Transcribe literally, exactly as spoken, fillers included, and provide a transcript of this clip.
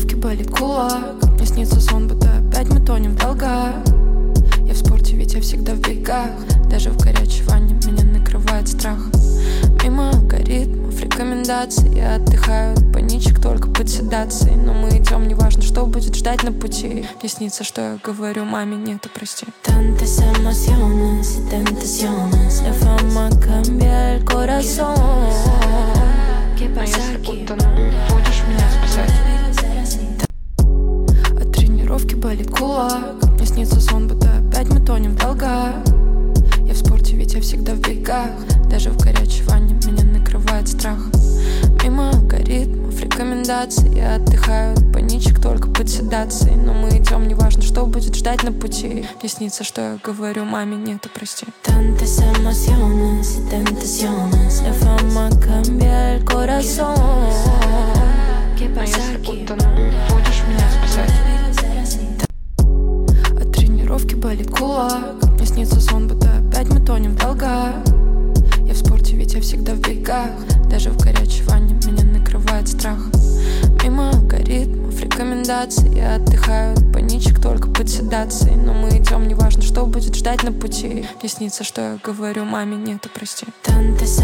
тренировке болит кулак. Мне снится сон, будто опять мы тонем в долгах. Я в спорте, ведь я всегда в бегах. Даже в горячей ванне меня накрывает страх. Мимо алгоритмов, рекомендаций я отдыхаю от паничек только под седацией. Но мы идем, неважно, что будет ждать на пути. Мне снится, что я говорю маме нету, прости. Tantas emociones y tentaciones, la fama cambia el corazón. Но если будто будешь меня спасать. От тренировки болит кулак. Мне снится сон, будто опять мы тонем в долгах. Я в спорте, ведь я всегда в бегах. Даже в горячей ванне меня накрывает страх. Мимо алгоритмов, рекомендаций я отдыхаю от паничек только под седацией. Но мы идем, неважно, что будет ждать на пути. Мне снится, что я говорю маме нету, прости. Tantas emociones y tentaciones, la fama cambia el corazón. Но если будто будешь меня спасать. От тренировки болит кулак. Мне снится сон, будто опять мы тонем в долгах. Я в спорте, ведь я всегда в бегах. Даже в горячей ванне меня накрывает страх. Мимо алгоритмов, рекомендаций я отдыхаю от паничек только под седацией. Но мы идем, неважно, что будет ждать на пути. Мне снится, что я говорю маме нету, прости. Tantas